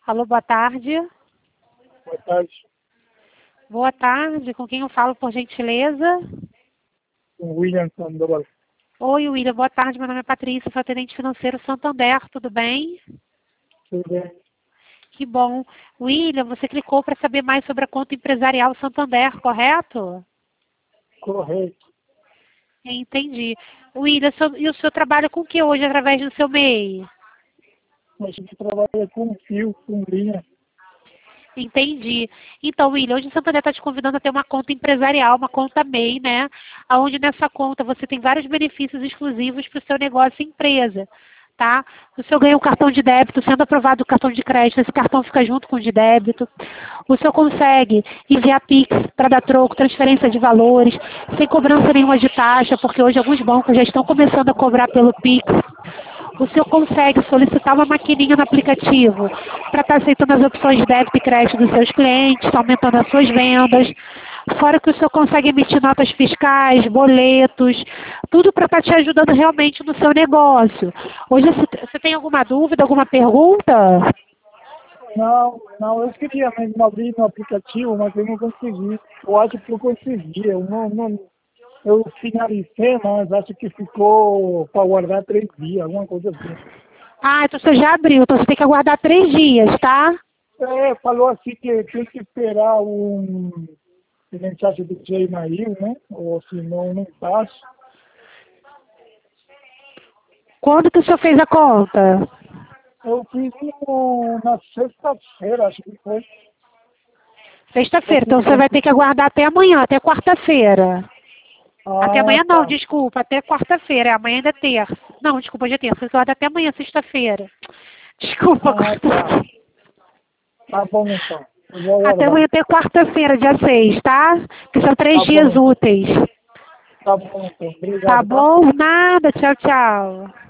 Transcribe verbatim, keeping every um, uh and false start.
Alô, boa tarde. Boa tarde. Boa tarde, com quem eu falo, por gentileza? Com William Sandoval. Oi, William, boa tarde, meu nome é Patrícia, sou atendente financeiro Santander, tudo bem? Tudo bem? Que bom. William, você clicou para saber mais sobre a conta empresarial Santander, correto? Correto. Entendi. William, seu- e o senhor trabalha com o que hoje através do seu M E I? A gente trabalha com fio, com linha. Entendi. Então, William, hoje o Santander está te convidando a ter uma conta empresarial, uma conta M E I, né? Onde nessa conta você tem vários benefícios exclusivos para o seu negócio e empresa, tá? O senhor ganha um cartão de débito, sendo aprovado o cartão de crédito, esse cartão fica junto com o de débito. O senhor consegue enviar Pix para dar troco, transferência de valores, sem cobrança nenhuma de taxa, porque hoje alguns bancos já estão começando a cobrar pelo Pix. O senhor consegue solicitar uma maquininha no aplicativo para estar aceitando as opções de débito e crédito dos seus clientes, tá aumentando as suas vendas. Fora que o senhor consegue emitir notas fiscais, boletos, tudo para estar te ajudando realmente no seu negócio. Hoje, você você tem alguma dúvida, alguma pergunta? Não, não, eu queria mesmo abrir no aplicativo, mas eu não consegui. Eu acho que eu consegui. Eu não, não eu finalizei, mas acho que ficou para guardar três dias, alguma coisa assim. Ah, então você já abriu, então você tem que aguardar três dias, tá? É, falou assim que tem que esperar um mensagem do Gmail, né? Ou senão não passa. Quando que o senhor fez a conta? Eu fiz no, na sexta-feira, acho que foi. Sexta-feira, então você vai ter que aguardar até amanhã, até quarta-feira. Até Ah, amanhã não, tá. desculpa, até quarta-feira, amanhã ainda é terça. Não, desculpa, hoje é terça, você guarda até amanhã, sexta-feira. Desculpa, Ah, tá. quarta. Tá bom, então. Eu vou Até aguardar. amanhã, até quarta-feira, dia seis, tá? Que são três Tá dias bom, então. úteis. Tá bom, então. Tá Obrigado, tá? bom? Nada, tchau, tchau.